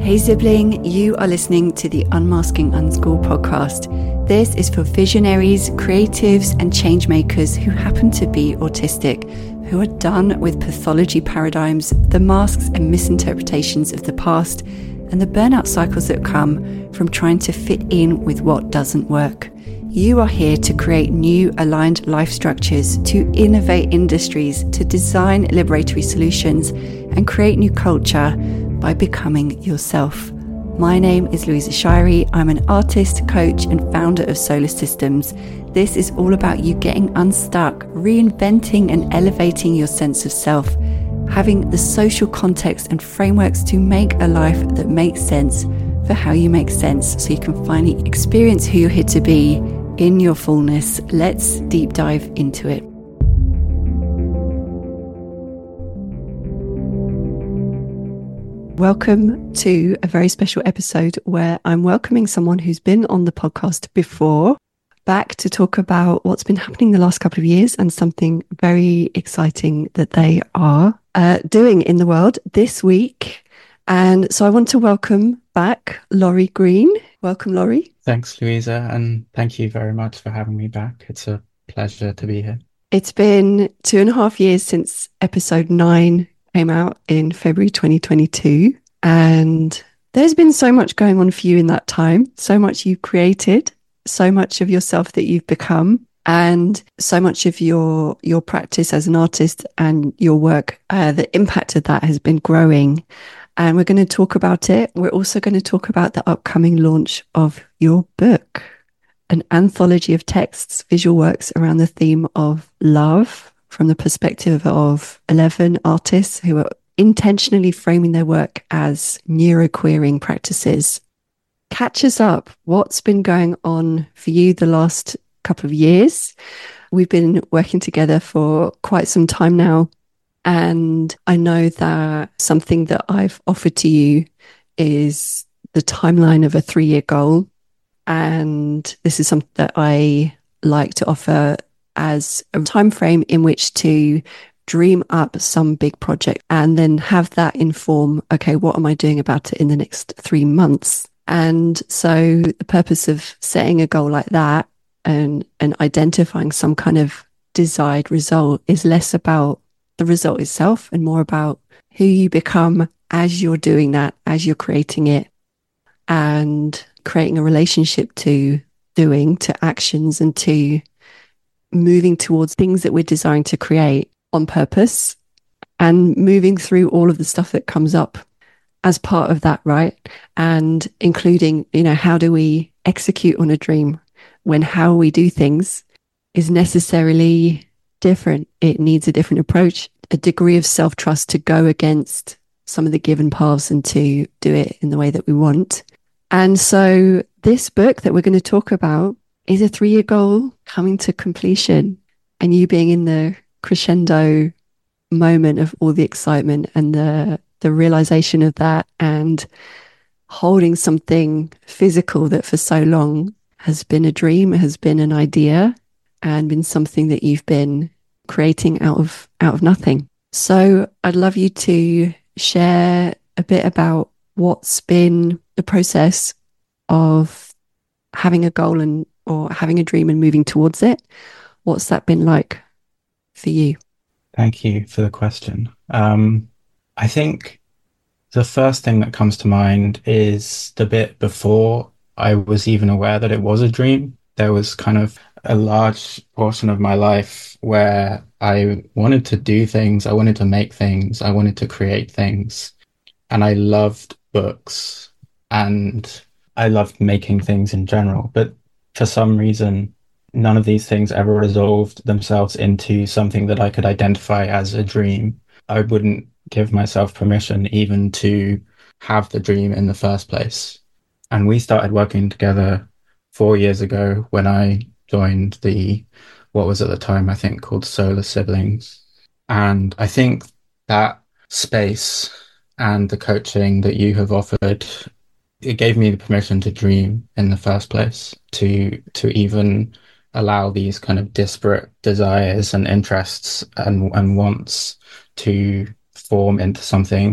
Hey sibling, you are listening to the Unmasking Unschool podcast. This is for visionaries, creatives and change makers who happen to be autistic, who are done with pathology paradigms, the masks and misinterpretations of the past, and the burnout cycles that come from trying to fit in with what doesn't work. You are here to create new aligned life structures, to innovate industries, to design liberatory solutions and create new culture by becoming yourself. My name is Louisa Shirey. I'm an artist, coach and founder of Solar Systems. This is all about you getting unstuck, reinventing and elevating your sense of self, having the social context and frameworks to make a life that makes sense for how you make sense so you can finally experience who you're here to be in your fullness. Let's deep dive into it. Welcome to a very special episode where I'm welcoming someone who's been on the podcast before, back to talk about what's been happening the last couple of years and something very exciting that they are doing in the world this week. And so I want to welcome back Laurie Green. Welcome, Laurie. Thanks, Louisa, and thank you very much for having me back. It's a pleasure to be here. It's been 2.5 years since episode 9 came out in February 2022, and there's been so much going on for you in that time, so much you've created, so much of yourself that you've become, and so much of your practice as an artist and your work, the impact of that has been growing. And we're going to talk about it. We're also going to talk about the upcoming launch of your book, an anthology of texts, visual works around the theme of love, from the perspective of 11 artists who are intentionally framing their work as neuroqueering practices. Catch us up. What's been going on for you the last couple of years? We've been working together for quite some time now. And I know that something that I've offered to you is the timeline of a 3-year goal. And this is something that I like to offer as a time frame in which to dream up some big project and then have that inform, okay, what am I doing about it in the next 3 months? And so the purpose of setting a goal like that and identifying some kind of desired result is less about the result itself and more about who you become as you're doing that, as you're creating it, and creating a relationship to doing, to actions, and to moving towards things that we're desiring to create on purpose, and moving through all of the stuff that comes up as part of that, right? And including, how do we execute on a dream when how we do things is necessarily different. It needs a different approach, a degree of self-trust to go against some of the given paths and to do it in the way that we want. And so this book that we're going to talk about is a 3-year goal coming to completion, and you being in the crescendo moment of all the excitement and the realization of that, and holding something physical that for so long has been a dream, has been an idea, and been something that you've been creating out of nothing. So I'd love you to share a bit about what's been the process of having a goal or having a dream and moving towards it. What's that been like for you? Thank you for the question. I think the first thing that comes to mind is the bit before I was even aware that it was a dream. There was kind of a large portion of my life where I wanted to do things, I wanted to make things, I wanted to create things. And I loved books and I loved making things in general. But for some reason, none of these things ever resolved themselves into something that I could identify as a dream. I wouldn't give myself permission even to have the dream in the first place. And we started working together 4 years ago when I joined what was at the time, I think, called Solar Siblings. And I think that space and the coaching that you have offered, it gave me the permission to dream in the first place, to even allow these kind of disparate desires and interests and wants to form into something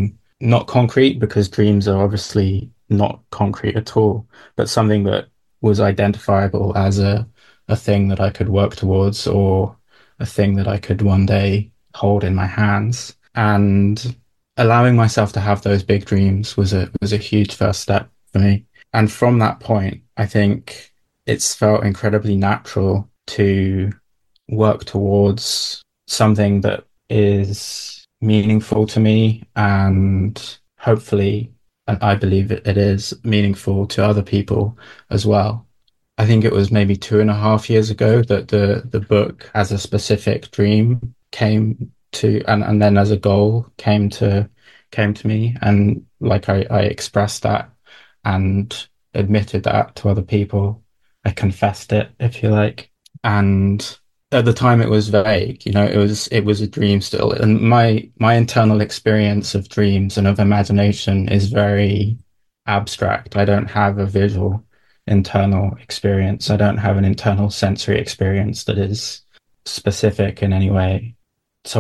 not concrete, because dreams are obviously not concrete at all, but something that was identifiable as a thing that I could work towards, or a thing that I could one day hold in my hands. And allowing myself to have those big dreams was a huge first step for me. And from that point, I think it's felt incredibly natural to work towards something that is meaningful to me, and hopefully, and I believe it is meaningful to other people as well. I think it was maybe 2.5 years ago that the book as a specific dream came to, and then as a goal came to me, and like I expressed that and admitted that to other people. I confessed it, if you like. And at the time it was vague, it was a dream still. And my internal experience of dreams and of imagination is very abstract. I don't have a visual internal experience. I don't have an internal sensory experience that is specific in any way. So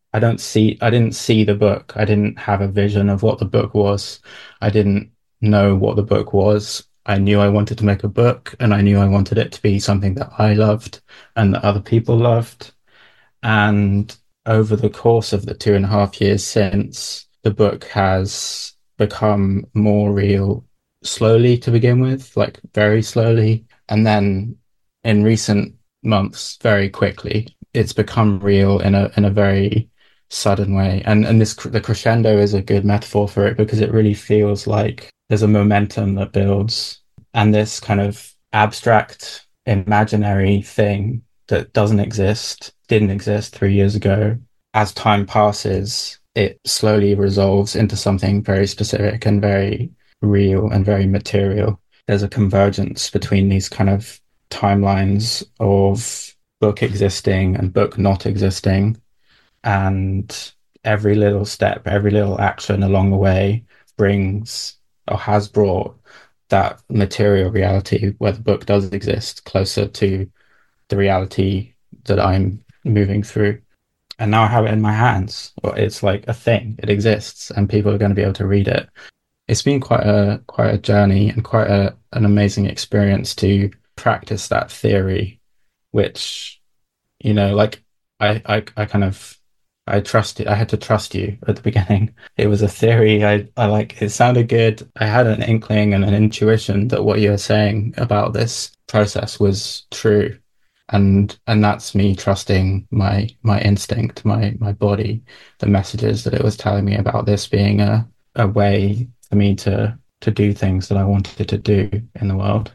I didn't see the book. I didn't have a vision of what the book was. I didn't know what the book was. I knew I wanted to make a book, and I knew I wanted it to be something that I loved and that other people loved. And over the course of the 2.5 years since, the book has become more real slowly to begin with, like very slowly. And then in recent months, very quickly, it's become real in a very sudden way. And the crescendo is a good metaphor for it, because it really feels like there's a momentum that builds, and this kind of abstract imaginary thing that didn't exist 3 years ago. As time passes, it slowly resolves into something very specific and very real and very material. There's a convergence between these kind of timelines of book existing and book not existing, and every little step, every little action along the way brings, or has brought, that material reality where the book does exist closer to the reality that I'm moving through. And now I have it in my hands. It's like a thing. It exists, and people are going to be able to read it. It's been quite a journey, and quite an amazing experience to practice that theory, which, like I kind of I trusted. I had to trust you at the beginning. It was a theory. I like. It sounded good. I had an inkling and an intuition that what you were saying about this process was true, and that's me trusting my instinct, my body, the messages that it was telling me about this being a way for me to do things that I wanted to do in the world.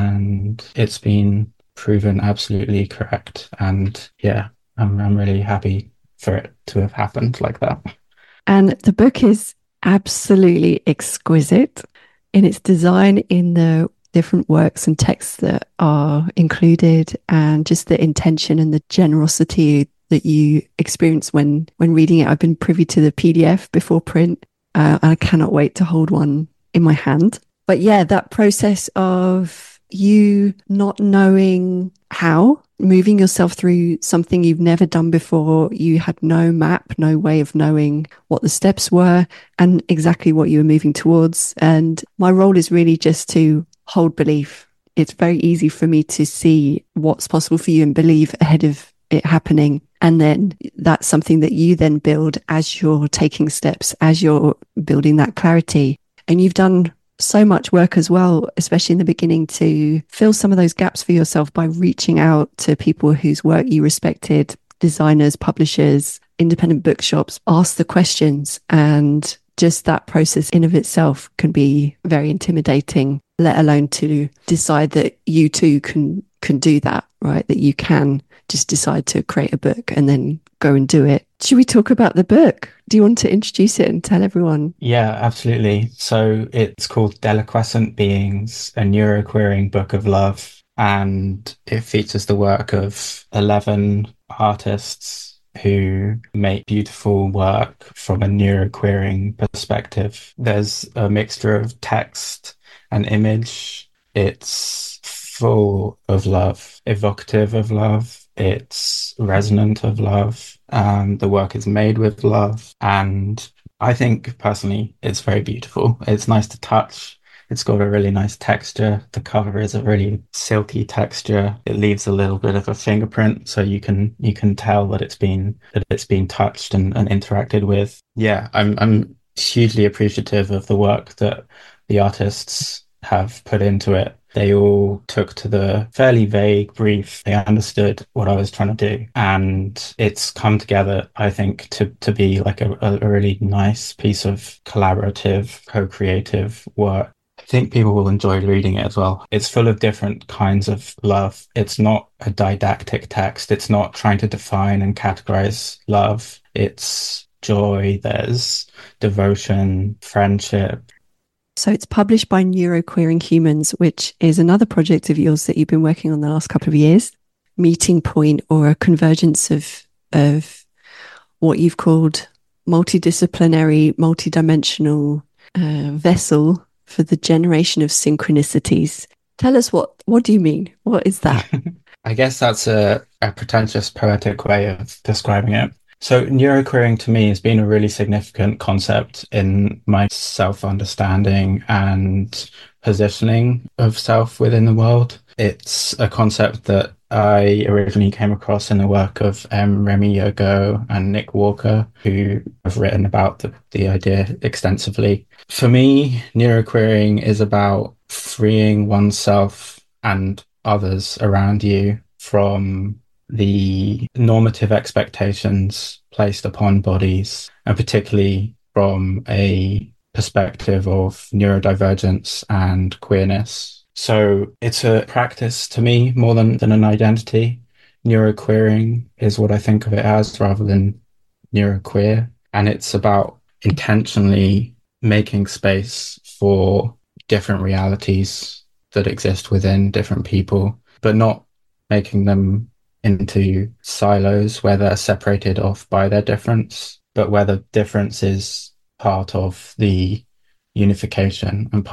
And it's been proven absolutely correct. And yeah, I'm really happy for it to have happened like that. And the book is absolutely exquisite in its design, in the different works and texts that are included, and just the intention and the generosity that you experience when reading it. I've been privy to the PDF before print, and I cannot wait to hold one in my hand. But yeah, that process of you not knowing how, moving yourself through something you've never done before. You had no map, no way of knowing what the steps were and exactly what you were moving towards. And my role is really just to hold belief. It's very easy for me to see what's possible for you and believe ahead of it happening. And then that's something that you then build as you're taking steps, as you're building that clarity. And you've done so much work as well, especially in the beginning, to fill some of those gaps for yourself by reaching out to people whose work you respected, designers, publishers, independent bookshops, ask the questions. And just that process in of itself can be very intimidating, let alone to decide that you too can do that, right? That you can just decide to create a book and then go and do it. Should we talk about the book? Do you want to introduce it and tell everyone? Yeah, absolutely. So it's called Deliquescent Beings, a neuroqueering book of love. And it features the work of 11 artists who make beautiful work from a neuroqueering perspective. There's a mixture of text and image. It's full of love, evocative of love. It's resonant of love. The work is made with love. And I think personally it's very beautiful. It's nice to touch. It's got a really nice texture. The cover is a really silky texture. It leaves a little bit of a fingerprint, so you can tell that it's been touched and interacted with. Yeah, I'm hugely appreciative of the work that the artists have put into it. They all took to the fairly vague brief. They understood what I was trying to do, and it's come together, I think, to be like a really nice piece of collaborative, co-creative work. I think people will enjoy reading it as well. It's full of different kinds of love. It's not a didactic text. It's not trying to define and categorize love. It's joy, there's devotion, friendship. So it's published by Neuroqueering Humans, which is another project of yours that you've been working on the last couple of years. Meeting point, or a convergence of what you've called multidisciplinary, multidimensional vessel for the generation of synchronicities. Tell us, what do you mean? What is that? I guess that's a pretentious poetic way of describing it. So, neuroqueering to me has been a really significant concept in my self-understanding and positioning of self within the world. It's a concept that I originally came across in the work of Remy Yogo and Nick Walker, who have written about the idea extensively. For me, neuroqueering is about freeing oneself and others around you from the normative expectations placed upon bodies, and particularly from a perspective of neurodivergence and queerness. So it's a practice to me more than an identity. Neuroqueering is what I think of it as rather than neuroqueer. And it's about intentionally making space for different realities that exist within different people, but not making them into silos where they're separated off by their difference, but where the difference is part of the unification and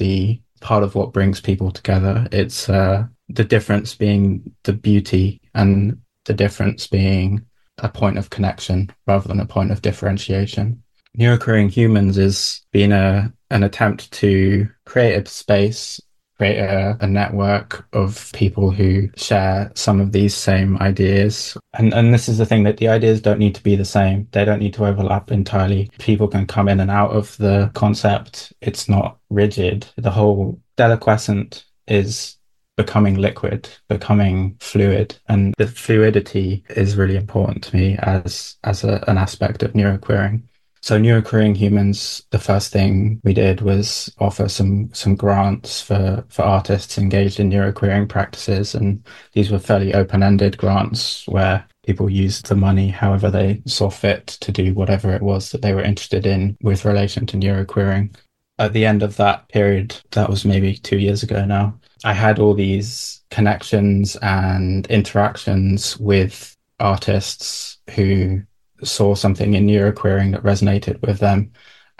part of what brings people together. It's the difference being the beauty and the difference being a point of connection rather than a point of differentiation. Neuroqueering Humans has been an attempt to create a space, create a network of people who share some of these same ideas. And this is the thing, that the ideas don't need to be the same. They don't need to overlap entirely. People can come in and out of the concept. It's not rigid. The whole deliquescent is becoming liquid, becoming fluid. And the fluidity is really important to me as an aspect of neuroqueering. So Neuroqueering Humans, the first thing we did was offer some grants for artists engaged in neuroqueering practices. And these were fairly open-ended grants where people used the money however they saw fit to do whatever it was that they were interested in with relation to neuroqueering. At the end of that period, that was maybe 2 years ago now, I had all these connections and interactions with artists who saw something in neuroqueering that resonated with them.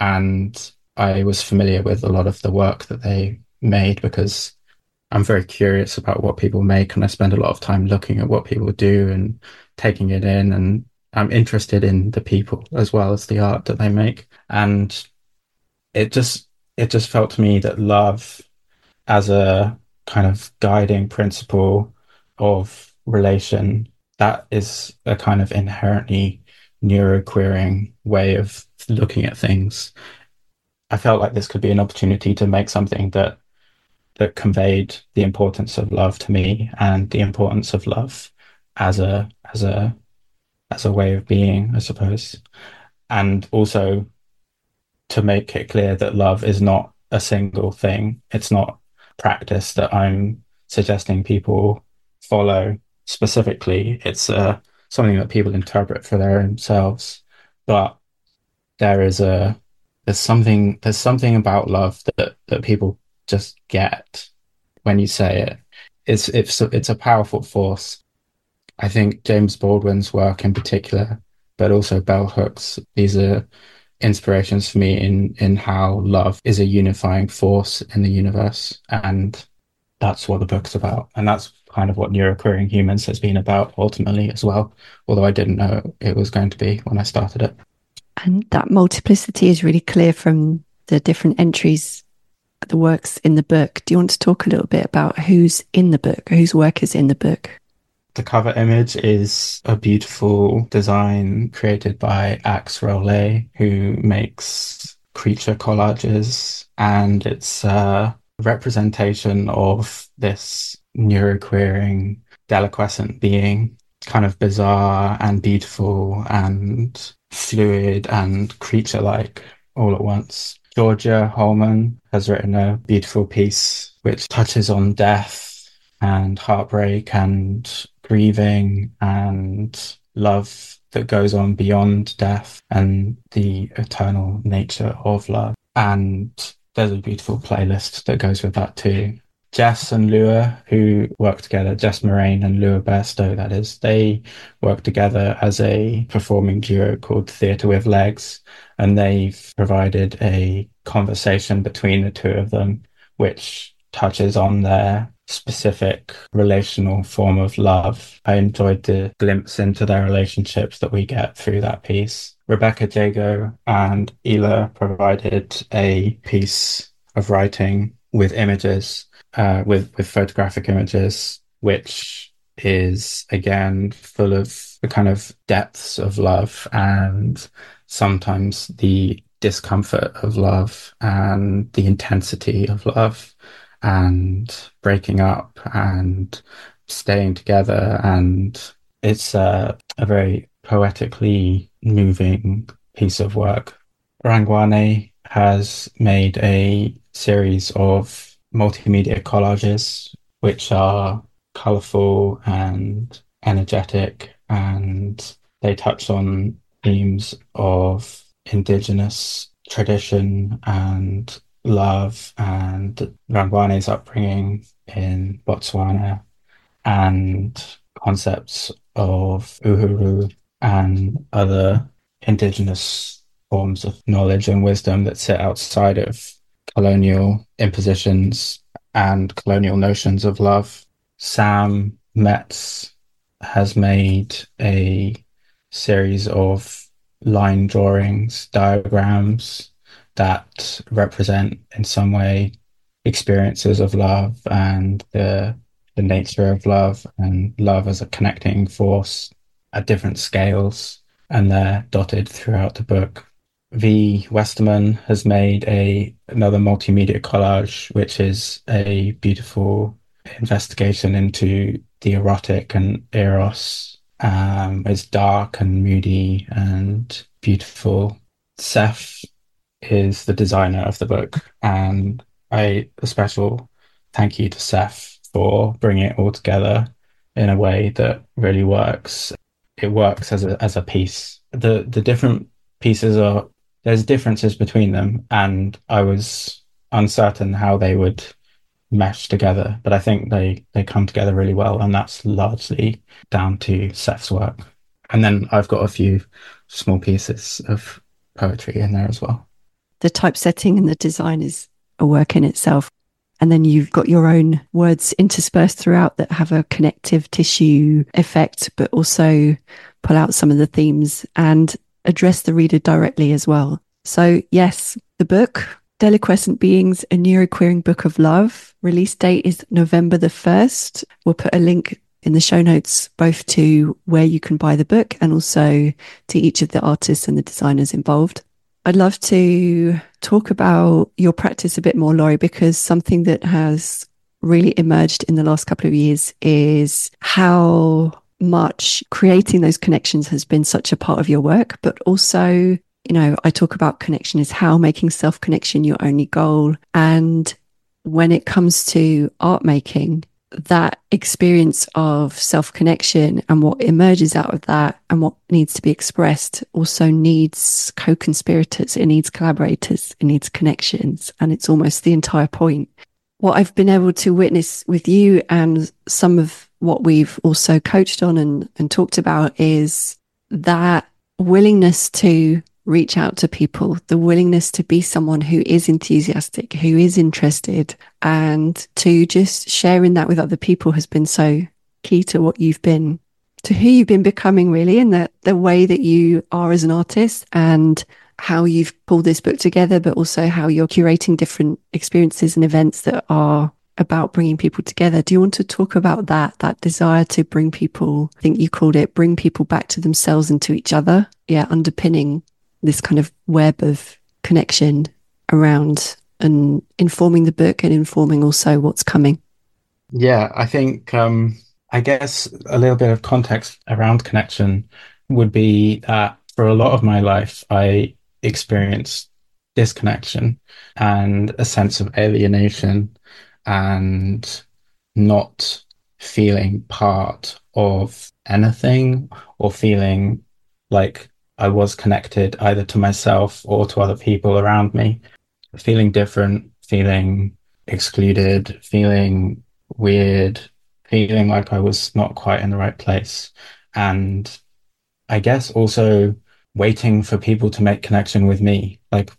And I was familiar with a lot of the work that they made because I'm very curious about what people make, and I spend a lot of time looking at what people do and taking it in. And I'm interested in the people as well as the art that they make. And it just felt to me that love as a kind of guiding principle of relation, that is a kind of inherently neuroqueering way of looking at things. I felt like this could be an opportunity to make something that conveyed the importance of love to me and the importance of love as a way of being, I suppose. And also to make it clear that love is not a single thing. It's not practice that I'm suggesting people follow specifically. It's something that people interpret for their own selves. But there is there's something about love that people just get when you say it. It's a powerful force. I think James Baldwin's work in particular, but also bell hooks, these are inspirations for me in how love is a unifying force in the universe. And that's what the book's about. And that's kind of what Neuroqueering Humans has been about ultimately as well, although I didn't know it was going to be when I started it. And that multiplicity is really clear from the different entries, the works in the book. Do you want to talk a little bit about who's in the book, whose work is in the book? The cover image is a beautiful design created by Axe Rollet, who makes creature collages, and it's a representation of this neuroqueering deliquescent being, kind of bizarre and beautiful and fluid and creature-like all at once. Georgia Holman has written a beautiful piece which touches on death and heartbreak and grieving and love that goes on beyond death and the eternal nature of love. And there's a beautiful playlist that goes with that too. Jess and Lua, who work together, Jess Moraine and Lua Bairstow, that is, they work together as a performing duo called Theatre with Legs, and they've provided a conversation between the two of them, which touches on their specific relational form of love. I enjoyed the glimpse into their relationships that we get through that piece. Rebecca Jago and Ela provided a piece of writing with images, with photographic images, which is again full of the kind of depths of love and sometimes the discomfort of love and the intensity of love and breaking up and staying together. And it's a very poetically moving piece of work. Rangwane has made a series of multimedia collages, which are colourful and energetic, and they touch on themes of Indigenous tradition and love and Rangwane's upbringing in Botswana and concepts of uhuru and other Indigenous forms of knowledge and wisdom that sit outside of colonial impositions and colonial notions of love. Sam Metz has made a series of line drawings, diagrams that represent in some way experiences of love and the nature of love and love as a connecting force at different scales, and they're dotted throughout the book. V. Westerman has made another multimedia collage, which is a beautiful investigation into the erotic and eros. It's dark and moody and beautiful. Seth is the designer of the book, and a special thank you to Seth for bringing it all together in a way that really works. It works as a piece. The different pieces there's differences between them, and I was uncertain how they would mesh together, but I think they come together really well, and that's largely down to Seth's work. And then I've got a few small pieces of poetry in there as well. The typesetting and the design is a work in itself. And then you've got your own words interspersed throughout that have a connective tissue effect, but also pull out some of the themes and address the reader directly as well. So yes, the book, Deliquescent Beings, a Neuroqueering Book of Love, release date is November the 1st. We'll put a link in the show notes, both to where you can buy the book and also to each of the artists and the designers involved. I'd love to talk about your practice a bit more, Laurie, because something that has really emerged in the last couple of years is how much creating those connections has been such a part of your work, but also, I talk about connection is how making self-connection your only goal. And when it comes to art making, that experience of self-connection and what emerges out of that and what needs to be expressed also needs co-conspirators, it needs collaborators, it needs connections, and it's almost the entire point. What I've been able to witness with you and some of what we've also coached on and talked about is that willingness to reach out to people, the willingness to be someone who is enthusiastic, who is interested, and to just sharing that with other people has been so key to what you've been to who you've been becoming, really, and the way that you are as an artist, and how you've pulled this book together, but also how you're curating different experiences and events that are about bringing people together. Do you want to talk about that desire to bring people, I think you called it, bring people back to themselves and to each other? Yeah, underpinning this kind of web of connection around and informing the book and informing also what's coming. Yeah, I think I guess a little bit of context around connection would be that for a lot of my life, I experienced disconnection and a sense of alienation and not feeling part of anything or feeling like I was connected either to myself or to other people around me, feeling different, feeling excluded, feeling weird, feeling like I was not quite in the right place. And I guess also waiting for people to make connection with me, like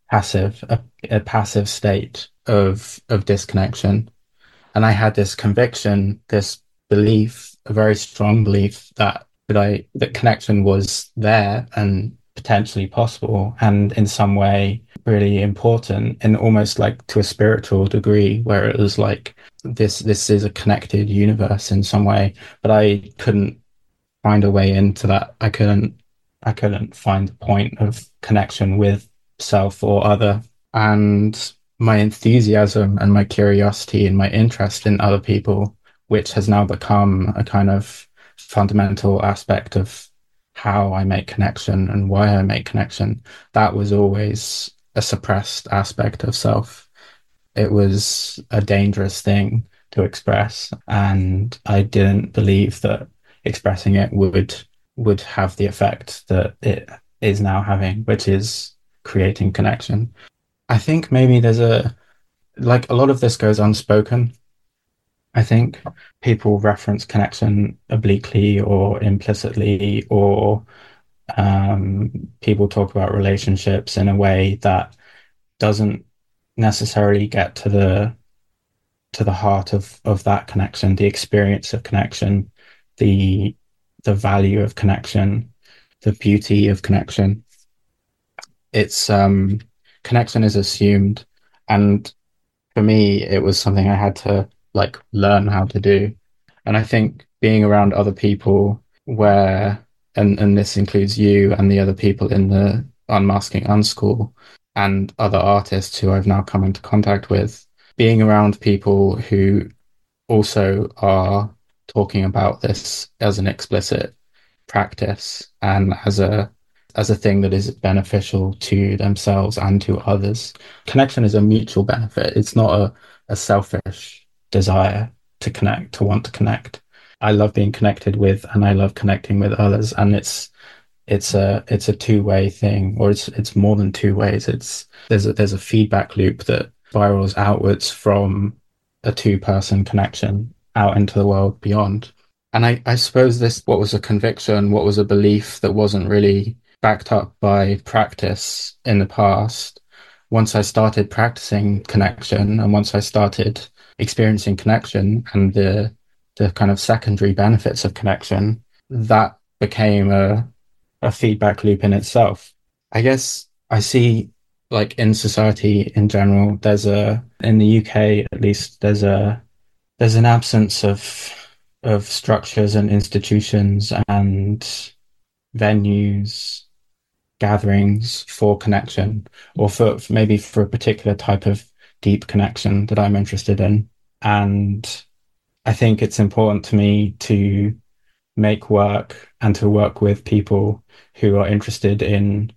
a passive state of disconnection. And I had this conviction, this belief, a very strong belief that connection was there and potentially possible and in some way really important and almost like to a spiritual degree where it was like this is a connected universe in some way. But I couldn't find a way into that. I couldn't find the point of connection with self or other. And my enthusiasm and my curiosity and my interest in other people, which has now become a kind of fundamental aspect of how I make connection and why I make connection, that was always a suppressed aspect of self. It was a dangerous thing to express, and I didn't believe that expressing it would have the effect that it is now having, which is creating connection. I think maybe there's a lot of this goes unspoken. I think people reference connection obliquely or implicitly, or people talk about relationships in a way that doesn't necessarily get to the heart of that connection, the experience of connection, the the value of connection, the beauty of connection. It's connection is assumed, and for me, it was something I had to like learn how to do. And I think being around other people where, and this includes you and the other people in the Unmasking Unschool and other artists who I've now come into contact with, being around people who also are talking about this as an explicit practice and as a thing that is beneficial to themselves and to others. Connection is a mutual benefit. It's not a selfish desire to connect, to want to connect. I love being connected with and I love connecting with others. And it's a two-way thing, or it's more than two ways. There's a feedback loop that spirals outwards from a two-person connection out into the world beyond. And I suppose what was a conviction, what was a belief that wasn't really backed up by practice in the past. Once I started practicing connection and once I started experiencing connection and the kind of secondary benefits of connection, that became a feedback loop in itself. I guess I see like in society in general, in the UK at least, there's an absence of structures and institutions and venues, gatherings for connection, or maybe for a particular type of deep connection that I'm interested in. And I think it's important to me to make work and to work with people who are interested in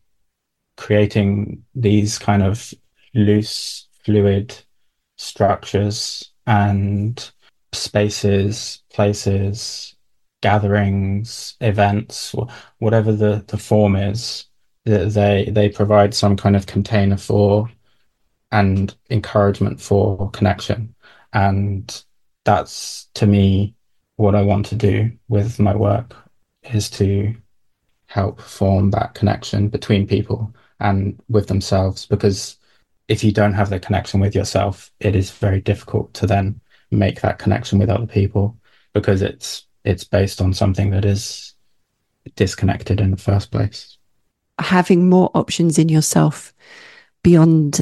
creating these kind of loose, fluid structures and spaces, places, gatherings, events, whatever the form is, that they provide some kind of container for and encouragement for connection. And that's to me what I want to do with my work, is to help form that connection between people and with themselves. Because if you don't have the connection with yourself, it is very difficult to then make that connection with other people, because it's based on something that is disconnected in the first place. Having more options in yourself beyond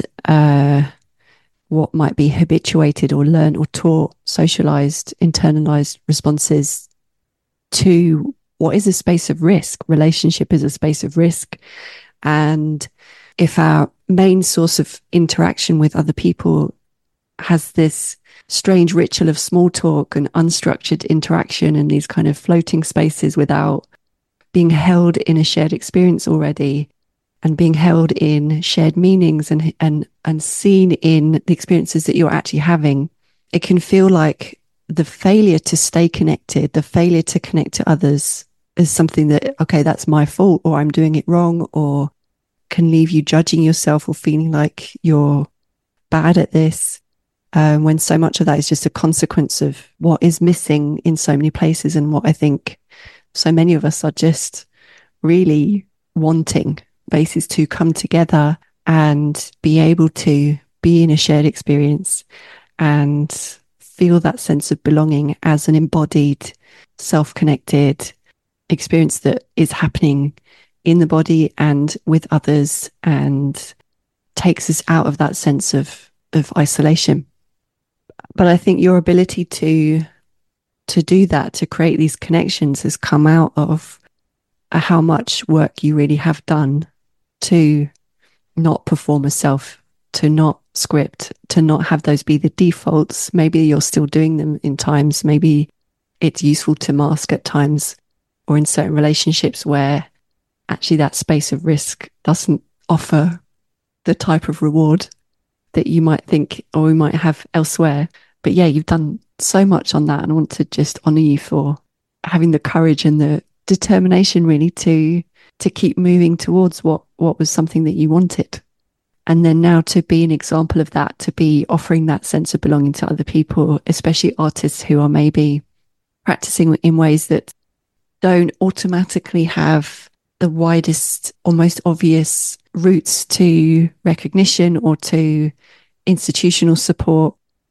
what might be habituated or learned or taught, socialized, internalized responses to what is a space of risk. Relationship is a space of risk. And if our main source of interaction with other people has this strange ritual of small talk and unstructured interaction and these kind of floating spaces without being held in a shared experience already, and being held in shared meanings and seen in the experiences that you're actually having, it can feel like the failure to stay connected, the failure to connect to others is something that, okay, that's my fault, or I'm doing it wrong, or can leave you judging yourself or feeling like you're bad at this. When so much of that is just a consequence of what is missing in so many places, and what I think so many of us are just really wanting spaces to come together and be able to be in a shared experience and feel that sense of belonging as an embodied, self-connected experience that is happening in the body and with others, and takes us out of that sense of isolation. But I think your ability to do that, to create these connections, has come out of how much work you really have done to not perform a self, to not script, to not have those be the defaults. Maybe you're still doing them in times. Maybe it's useful to mask at times, or in certain relationships where actually that space of risk doesn't offer the type of reward that you might think or we might have elsewhere. But yeah, you've done so much on that, and I want to just honor you for having the courage and the determination really to keep moving towards what was something that you wanted. And then now to be an example of that, to be offering that sense of belonging to other people, especially artists who are maybe practicing in ways that don't automatically have the widest or most obvious routes to recognition or to institutional support,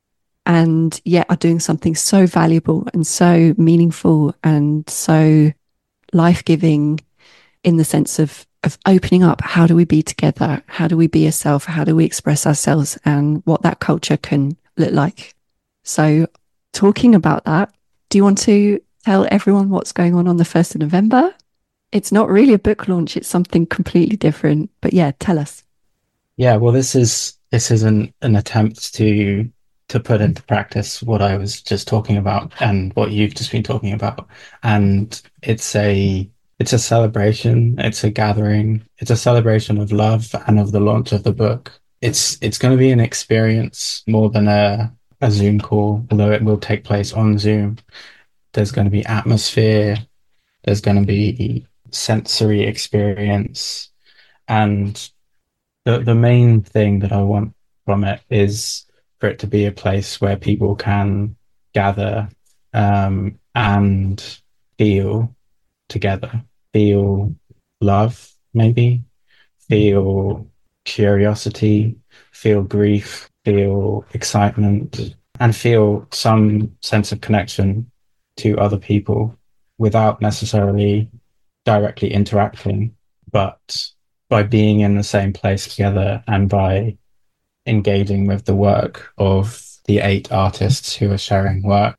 and yet are doing something so valuable and so meaningful and so life-giving, in the sense of opening up. How do we be together? How do we be a self? How do we express ourselves, and what that culture can look like? So talking about that, do you want to tell everyone what's going on the 1st of November? It's not really a book launch, it's something completely different. But yeah, tell us. Yeah, well, this is an attempt to put into practice what I was just talking about and what you've just been talking about. And it's a celebration, it's a gathering, it's a celebration of love and of the launch of the book. It's going to be an experience more than a Zoom call, although it will take place on Zoom. There's going to be atmosphere, there's going to be sensory experience, and the main thing that I want from it is for it to be a place where people can gather, and feel together, feel love, maybe feel curiosity, feel grief, feel excitement, and feel some sense of connection to other people without necessarily directly interacting, but by being in the same place together and by engaging with the work of the 8 artists who are sharing work.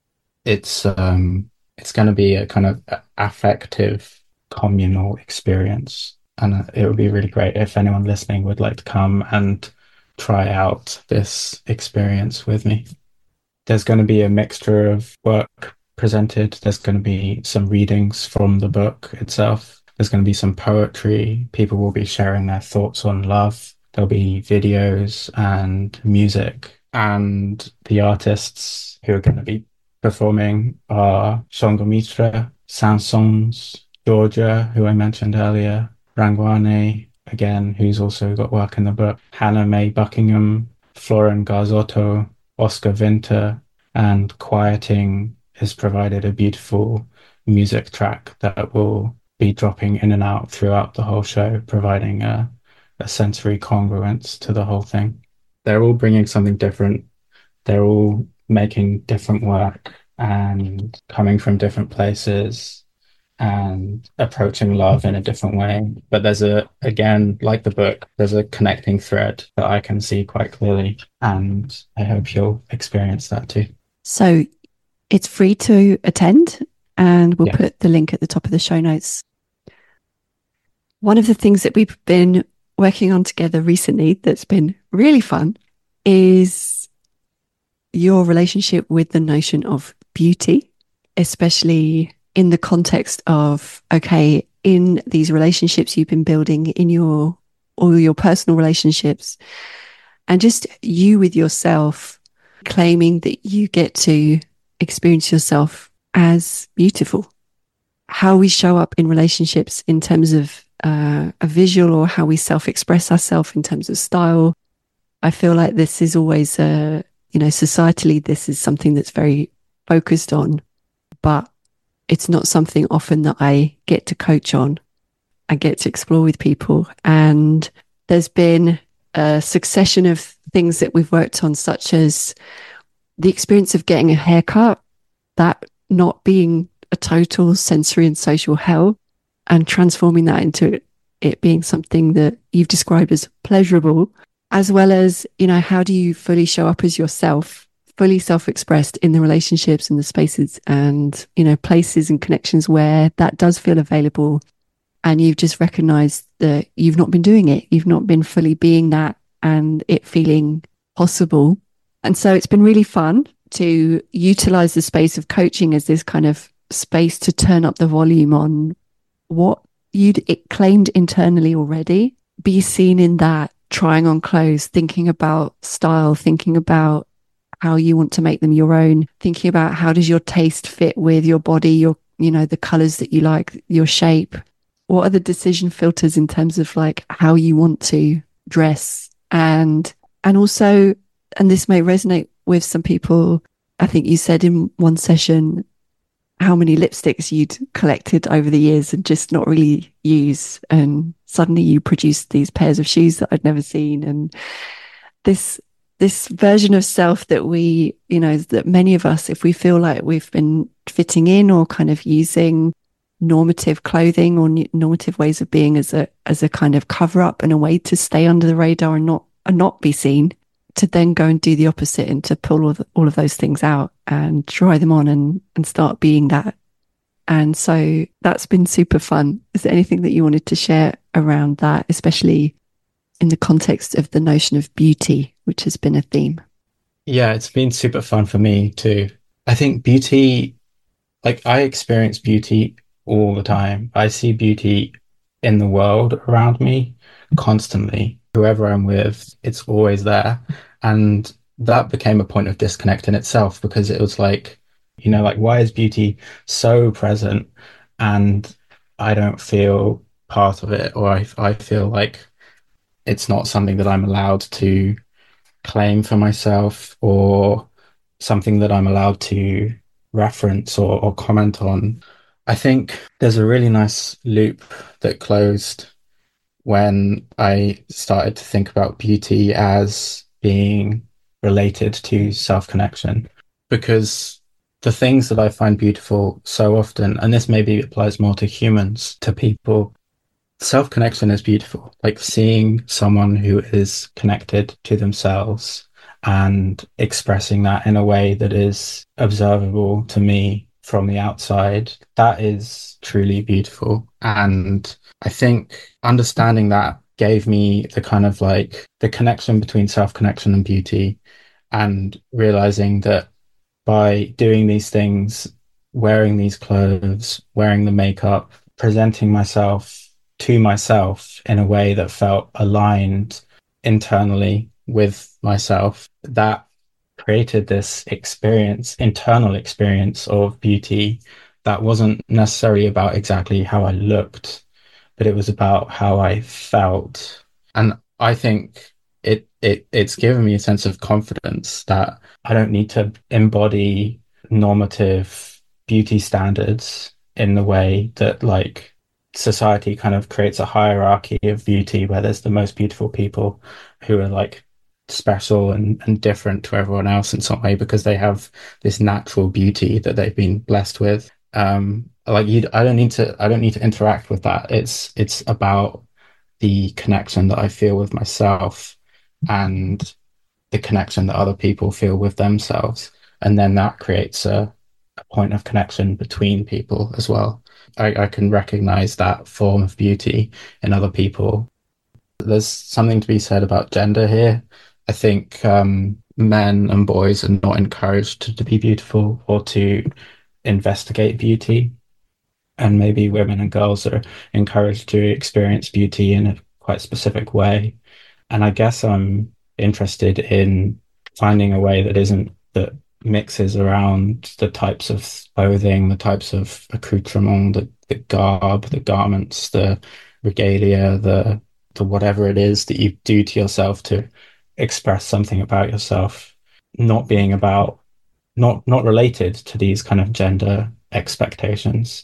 It's going to be a kind of affective communal experience, and it would be really great if anyone listening would like to come and try out this experience with me. There's going to be a mixture of work presented. There's going to be some readings from the book itself. There's going to be some poetry. People will be sharing their thoughts on love. There'll be videos and music. And the artists who are going to be performing are Sanghamitra, Sansons, Georgia, who I mentioned earlier, Rangwane, again, who's also got work in the book, Hannah Mae Buckingham, Florin Garzotto, Oscar Winter, and Quieting has provided a beautiful music track that will be dropping in and out throughout the whole show, providing a sensory congruence to the whole thing. They're all bringing something different. They're all making different work. and coming from different places and approaching love in a different way. But there's again, like the book, there's a connecting thread that I can see quite clearly. And I hope you'll experience that too. So it's free to attend, and we'll Yeah. put the link at the top of the show notes. One of the things that we've been working on together recently that's been really fun is your relationship with the notion of beauty, especially in the context of, okay, in these relationships you've been building in all your personal relationships, and just you with yourself, claiming that you get to experience yourself as beautiful. How we show up in relationships in terms of a visual, or how we self-express ourselves in terms of style. I feel like this is always, societally, this is something that's very focused on, but it's not something often that I get to coach on. I get to explore with people. And there's been a succession of things that we've worked on, such as the experience of getting a haircut, that not being a total sensory and social hell, and transforming that into it being something that you've described as pleasurable, as well as, how do you fully show up as yourself, fully self-expressed in the relationships and the spaces and, places and connections where that does feel available. And you've just recognized that you've not been doing it. You've not been fully being that and it feeling possible. And so it's been really fun to utilize the space of coaching as this kind of space to turn up the volume on what you'd claimed internally already, be seen in that, trying on clothes, thinking about style, thinking about how you want to make them your own, thinking about how does your taste fit with your body, your, the colors that you like, your shape. What are the decision filters in terms of like how you want to dress? And also, and this may resonate with some people, I think you said in one session how many lipsticks you'd collected over the years and just not really use. And suddenly you produced these pairs of shoes that I'd never seen. And this version of self that we, that many of us, if we feel like we've been fitting in or kind of using normative clothing or normative ways of being as a kind of cover up and a way to stay under the radar and not be seen, to then go and do the opposite and to pull all of those things out and try them on and start being that. And so that's been super fun. Is there anything that you wanted to share around that, especially in the context of the notion of beauty, which has been a theme? Yeah, it's been super fun for me too. I think beauty, like I experience beauty all the time. I see beauty in the world around me constantly. Whoever I'm with, it's always there. And that became a point of disconnect in itself, because it was like, why is beauty so present and I don't feel part of it, or I feel like it's not something that I'm allowed to claim for myself, or something that I'm allowed to reference or comment on. I think there's a really nice loop that closed when I started to think about beauty as being related to self-connection, because the things that I find beautiful so often, and this maybe applies more to humans, to people, self-connection is beautiful. Like seeing someone who is connected to themselves and expressing that in a way that is observable to me from the outside, that is truly beautiful. And I think understanding that gave me the kind of like the connection between self-connection and beauty, and realizing that by doing these things, wearing these clothes, wearing the makeup, presenting myself to myself in a way that felt aligned internally with myself, that created this internal experience of beauty that wasn't necessarily about exactly how I looked, but it was about how I felt. And I think it's given me a sense of confidence that I don't need to embody normative beauty standards in the way that like society kind of creates a hierarchy of beauty where there's the most beautiful people who are like special and different to everyone else in some way because they have this natural beauty that they've been blessed with. Like you, I don't need to interact with that. It's about the connection that I feel with myself and the connection that other people feel with themselves. And then that creates a point of connection between people as well. I can recognize that form of beauty in other people. There's something to be said about gender here. I think men and boys are not encouraged to be beautiful or to investigate beauty. And maybe women and girls are encouraged to experience beauty in a quite specific way. And I guess I'm interested in finding a way that mixes around the types of clothing, the types of accoutrement, the garb, the garments, the regalia, the whatever it is that you do to yourself to express something about yourself, not being about not related to these kind of gender expectations,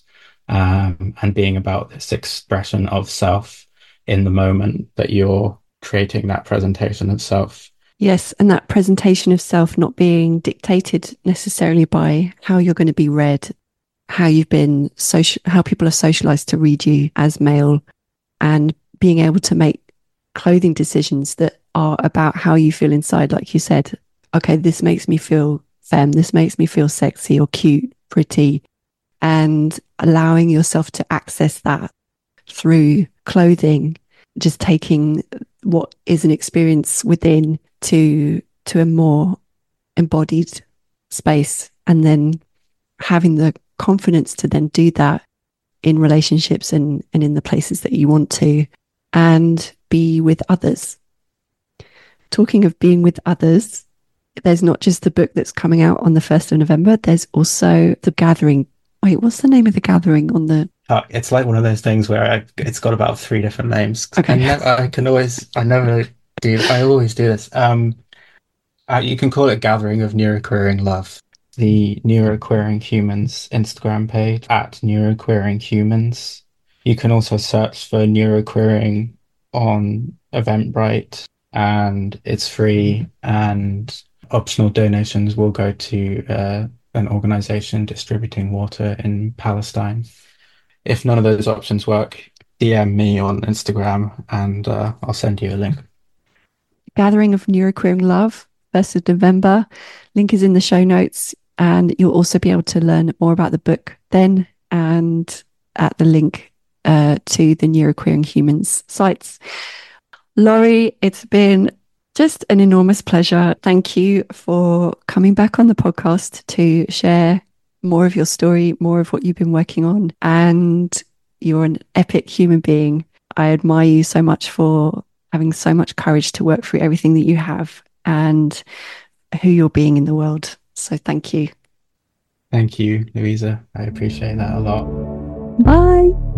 and being about this expression of self in the moment that you're creating that presentation of self. Yes, and that presentation of self not being dictated necessarily by how you're going to be read, how you've been how people are socialized to read you as male, and being able to make clothing decisions that are about how you feel inside. Like you said, okay, this makes me feel femme, this makes me feel sexy or cute, pretty, and allowing yourself to access that through clothing, just taking what is an experience within to a more embodied space, and then having the confidence to then do that in relationships and in the places that you want to, and be with others. Talking of being with others, there's not just the book that's coming out on the 1st of November, there's also The Gathering. Wait, what's the name of The Gathering on the... It's like one of those things where it's got about 3 different names. Okay. I always do this. You can call it Gathering of Neuroqueering Love. The Neuroqueering Humans Instagram page at Neuroqueering Humans. You can also search for neuroqueering on Eventbrite, and it's free, and optional donations will go to an organization distributing water in Palestine. If none of those options work, DM me on Instagram and I'll send you a link. Gathering of Neuroqueering Love, 1st of November. Link is in the show notes, and you'll also be able to learn more about the book then, and at the link to the Neuroqueering Humans sites. Laurie, it's been just an enormous pleasure. Thank you for coming back on the podcast to share more of your story, more of what you've been working on. And you're an epic human being. I admire you so much for having so much courage to work through everything that you have and who you're being in the world. So thank you. Thank you, Louisa. I appreciate that a lot. Bye.